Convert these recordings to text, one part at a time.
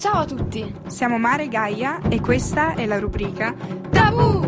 Ciao a tutti! Siamo Mare e Gaia e questa è la rubrica Tabù!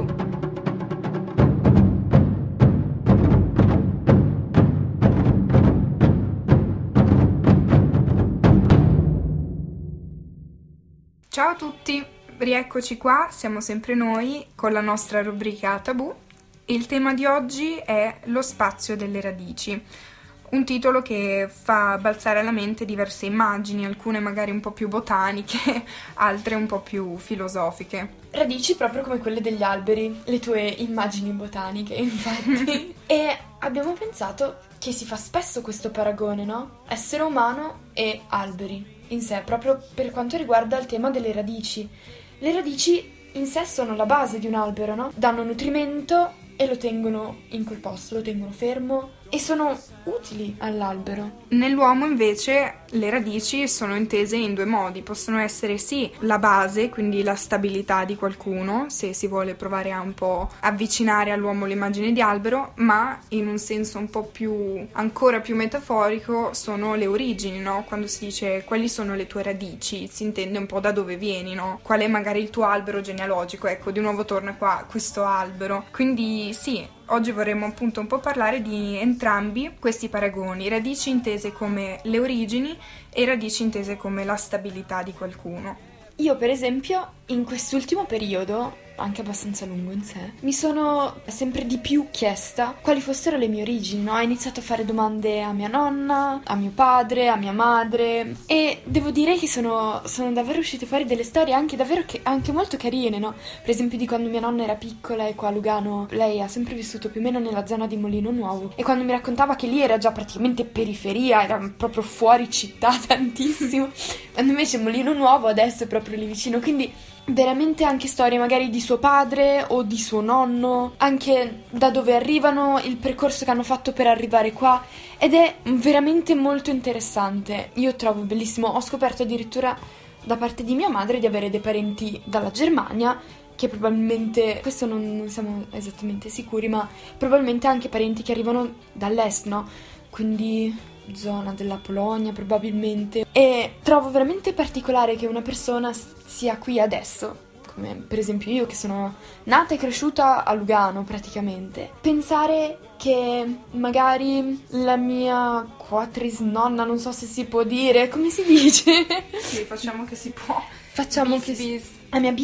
Ciao a tutti, rieccoci qua, siamo sempre noi con la nostra rubrica Tabù. Il tema di oggi è lo spazio delle radici. Un titolo che fa balzare alla mente diverse immagini, alcune magari un po' più botaniche, altre un po' più filosofiche. Radici proprio come quelle degli alberi, le tue immagini botaniche, infatti. E abbiamo pensato che si fa spesso questo paragone, no? Essere umano e alberi in sé, proprio per quanto riguarda il tema delle radici. Le radici in sé sono la base di un albero, no? Danno nutrimento e lo tengono in quel posto, lo tengono fermo e sono utili all'albero. Nell'uomo invece le radici sono intese in due modi, possono essere sì la base, quindi la stabilità di qualcuno, se si vuole provare a un po' avvicinare all'uomo l'immagine di albero, ma in un senso un po' più, ancora più metaforico, sono le origini, no? Quando si dice quali sono le tue radici, si intende un po' da dove vieni, no? Qual è magari il tuo albero genealogico, ecco, di nuovo torna qua questo albero. Quindi sì, oggi vorremmo appunto un po' parlare di entrambi questi paragoni, radici intese come le origini e radici intese come la stabilità di qualcuno. Io per esempio in quest'ultimo periodo, anche abbastanza lungo in sé, mi sono sempre di più chiesta quali fossero le mie origini, no? Ho iniziato a fare domande a mia nonna, a mio padre, a mia madre e devo dire che sono davvero uscite fuori delle storie anche davvero anche molto carine, no? Per esempio di quando mia nonna era piccola e qua a Lugano lei ha sempre vissuto più o meno nella zona di Molino Nuovo e quando mi raccontava che lì era già praticamente periferia, era proprio fuori città tantissimo, quando invece Molino Nuovo adesso è proprio lì vicino, quindi veramente anche storie magari di suo padre o di suo nonno, anche da dove arrivano, il percorso che hanno fatto per arrivare qua ed è veramente molto interessante. Io trovo bellissimo, ho scoperto addirittura da parte di mia madre di avere dei parenti dalla Germania che probabilmente, questo non siamo esattamente sicuri, ma probabilmente anche parenti che arrivano dall'est, no? Quindi zona della Polonia probabilmente, e trovo veramente particolare che una persona sia qui adesso, come per esempio io che sono nata e cresciuta a Lugano praticamente, pensare che magari la mia quatrisnonna, non so se si può dire, come si dice? Sì, facciamo che si può. Facciamo la mia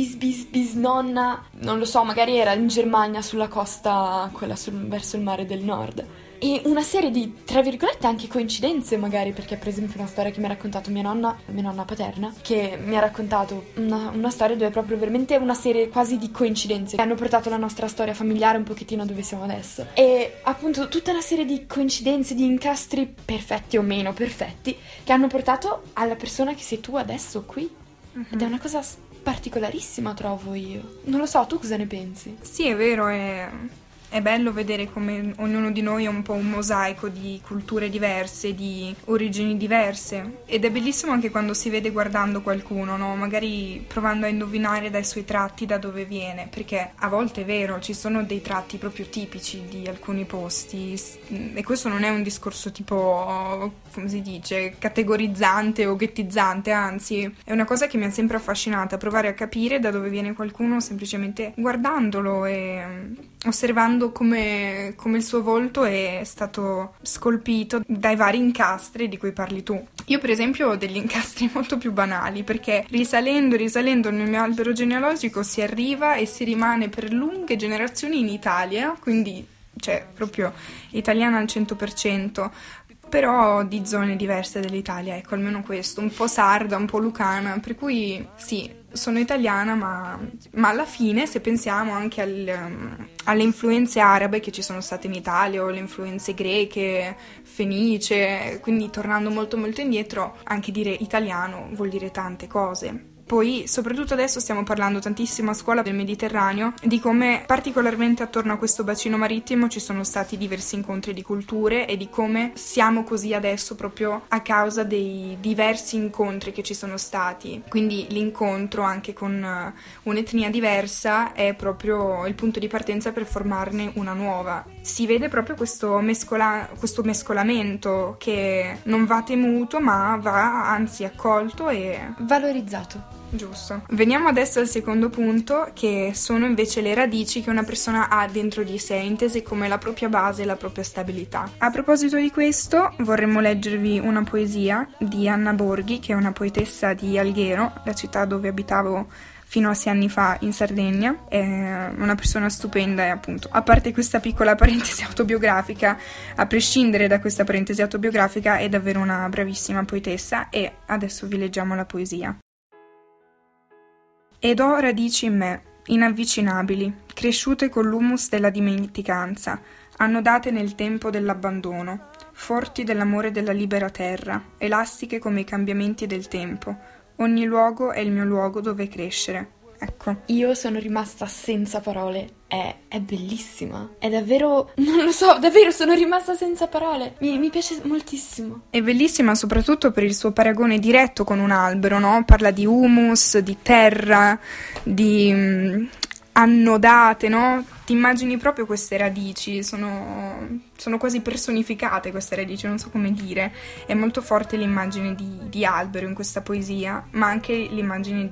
bisnonna, non lo so, magari era in Germania sulla costa, quella verso il mare del nord. E una serie di, tra virgolette, anche coincidenze magari, perché per esempio una storia che mi ha raccontato mia nonna paterna, che mi ha raccontato una storia dove proprio veramente una serie quasi di coincidenze che hanno portato la nostra storia familiare un pochettino dove siamo adesso. E appunto tutta una serie di coincidenze, di incastri perfetti o meno perfetti, che hanno portato alla persona che sei tu adesso qui. Ed è una cosa particolarissima, trovo io. Non lo so, tu cosa ne pensi? Sì, è vero, è bello vedere come ognuno di noi è un po' un mosaico di culture diverse, di origini diverse. Ed è bellissimo anche quando si vede guardando qualcuno, no? Magari provando a indovinare dai suoi tratti da dove viene, perché a volte è vero, ci sono dei tratti proprio tipici di alcuni posti e questo non è un discorso tipo, come si dice, categorizzante o ghettizzante, anzi è una cosa che mi ha sempre affascinata, provare a capire da dove viene qualcuno semplicemente guardandolo e osservando come il suo volto è stato scolpito dai vari incastri di cui parli tu. Io per esempio ho degli incastri molto più banali, perché risalendo nel mio albero genealogico si arriva e si rimane per lunghe generazioni in Italia, quindi cioè proprio italiana al 100%, però di zone diverse dell'Italia, ecco, almeno questo, un po' sarda, un po' lucana, per cui sì, sono italiana, ma alla fine, se pensiamo anche alle influenze arabe che ci sono state in Italia, o le influenze greche, fenicie, quindi tornando molto molto indietro, anche dire italiano vuol dire tante cose. Poi, soprattutto adesso stiamo parlando tantissimo a scuola del Mediterraneo, di come particolarmente attorno a questo bacino marittimo ci sono stati diversi incontri di culture e di come siamo così adesso proprio a causa dei diversi incontri che ci sono stati. Quindi l'incontro anche con un'etnia diversa è proprio il punto di partenza per formarne una nuova. Si vede proprio questo mescolamento che non va temuto, ma va anzi accolto e valorizzato. Giusto. Veniamo adesso al secondo punto, che sono invece le radici che una persona ha dentro di sé, intese come la propria base e la propria stabilità. A proposito di questo, vorremmo leggervi una poesia di Anna Borghi, che è una poetessa di Alghero, la città dove abitavo fino a 6 anni fa in Sardegna. È una persona stupenda e appunto, a parte questa piccola parentesi autobiografica, a prescindere da questa parentesi autobiografica, è davvero una bravissima poetessa e adesso vi leggiamo la poesia. Ed ho radici in me, inavvicinabili, cresciute con l'humus della dimenticanza, annodate nel tempo dell'abbandono, forti dell'amore della libera terra, elastiche come i cambiamenti del tempo. Ogni luogo è il mio luogo dove crescere. Ecco. Io sono rimasta senza parole. È bellissima. È davvero... non lo so, davvero sono rimasta senza parole. Mi piace moltissimo. È bellissima soprattutto per il suo paragone diretto con un albero, no? Parla di humus, di terra, di annodate, no? Ti immagini proprio queste radici, sono quasi personificate queste radici, non so come dire. È molto forte l'immagine di albero in questa poesia, ma anche l'immagine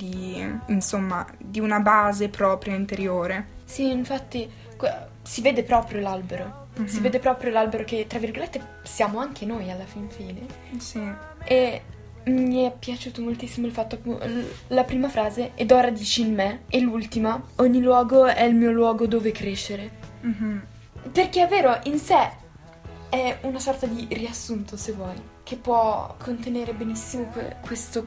di una base propria interiore. Sì, infatti si vede proprio l'albero. Mm-hmm. Si vede proprio l'albero che, tra virgolette, siamo anche noi alla fin fine. Sì. E mi è piaciuto moltissimo il fatto, la prima frase, ed ho radici in me, e l'ultima, ogni luogo è il mio luogo dove crescere. Mm-hmm. Perché è vero, in sé è una sorta di riassunto, se vuoi, che può contenere benissimo questo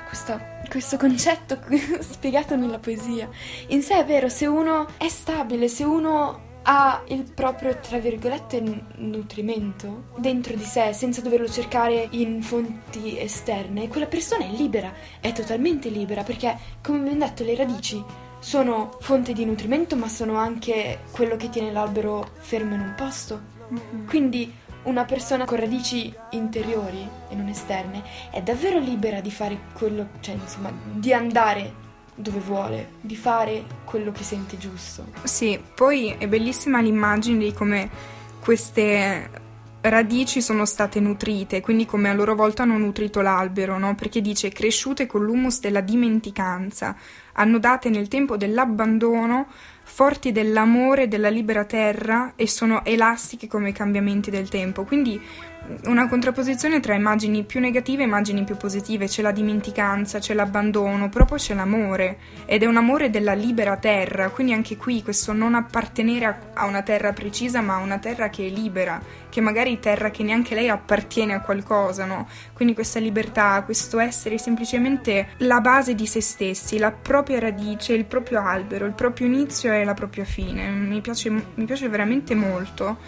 concetto spiegato nella poesia. In sé è vero, se uno è stabile, se uno ha il proprio, tra virgolette, nutrimento dentro di sé, senza doverlo cercare in fonti esterne, quella persona è libera, è totalmente libera, perché, come abbiamo detto, le radici sono fonte di nutrimento, ma sono anche quello che tiene l'albero fermo in un posto. Mm-hmm. Quindi una persona con radici interiori e non esterne è davvero libera di fare quello, cioè insomma, di andare dove vuole, di fare quello che sente giusto. Sì, poi è bellissima l'immagine di come queste radici sono state nutrite, quindi come a loro volta hanno nutrito l'albero, no? Perché dice cresciute con l'humus della dimenticanza, annodate nel tempo dell'abbandono, forti dell'amore della libera terra e sono elastiche come i cambiamenti del tempo. Quindi una contrapposizione tra immagini più negative e immagini più positive. C'è la dimenticanza, c'è l'abbandono, però poi c'è l'amore, ed è un amore della libera terra, quindi anche qui questo non appartenere a una terra precisa, ma a una terra che è libera, che magari terra che neanche lei appartiene a qualcosa, no? Quindi questa libertà, questo essere semplicemente la base di se stessi, la propria radice, il proprio albero, il proprio inizio e la propria fine. Mi piace veramente molto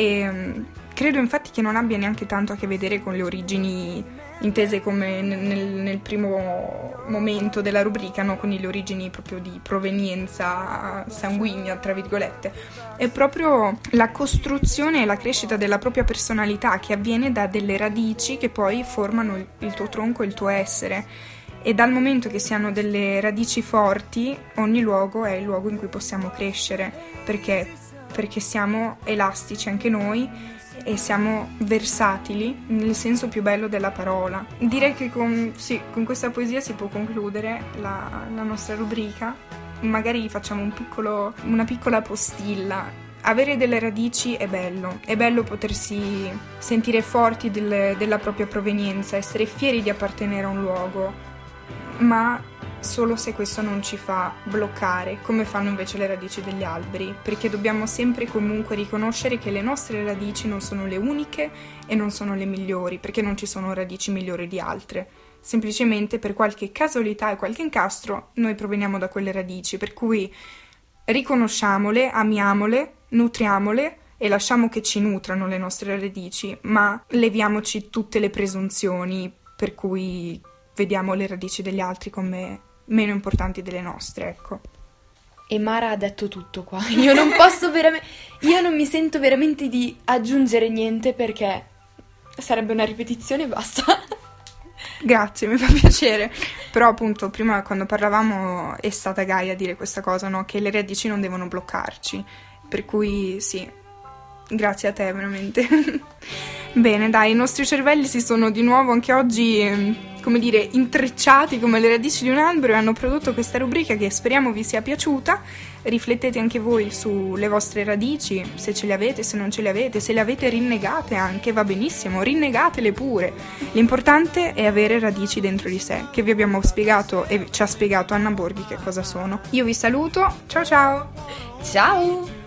e credo infatti che non abbia neanche tanto a che vedere con le origini intese come nel primo momento della rubrica, no? Quindi le origini proprio di provenienza sanguigna, tra virgolette. È proprio la costruzione e la crescita della propria personalità che avviene da delle radici che poi formano il tuo tronco e il tuo essere. E dal momento che si hanno delle radici forti, ogni luogo è il luogo in cui possiamo crescere, perché siamo elastici anche noi e siamo versatili nel senso più bello della parola. Direi che con questa poesia si può concludere la nostra rubrica. Magari facciamo una piccola postilla. Avere delle radici è bello potersi sentire forti della propria provenienza, essere fieri di appartenere a un luogo, ma solo se questo non ci fa bloccare, come fanno invece le radici degli alberi, perché dobbiamo sempre comunque riconoscere che le nostre radici non sono le uniche e non sono le migliori, perché non ci sono radici migliori di altre. Semplicemente per qualche casualità e qualche incastro noi proveniamo da quelle radici, per cui riconosciamole, amiamole, nutriamole e lasciamo che ci nutrano le nostre radici, ma leviamoci tutte le presunzioni per cui vediamo le radici degli altri come meno importanti delle nostre, ecco. E Mara ha detto tutto qua. Io non posso veramente... Io non mi sento veramente di aggiungere niente perché sarebbe una ripetizione e basta. Grazie, mi fa piacere. Però appunto prima quando parlavamo è stata Gaia a dire questa cosa, no? Che le radici non devono bloccarci. Per cui sì, grazie a te veramente. Bene, dai, i nostri cervelli si sono di nuovo anche oggi, come dire, intrecciati come le radici di un albero e hanno prodotto questa rubrica che speriamo vi sia piaciuta. Riflettete anche voi sulle vostre radici, se ce le avete, se non ce le avete, se le avete rinnegate anche, va benissimo, rinnegatele pure. L'importante è avere radici dentro di sé, che vi abbiamo spiegato e ci ha spiegato Anna Borghi che cosa sono. Io vi saluto, ciao ciao! Ciao!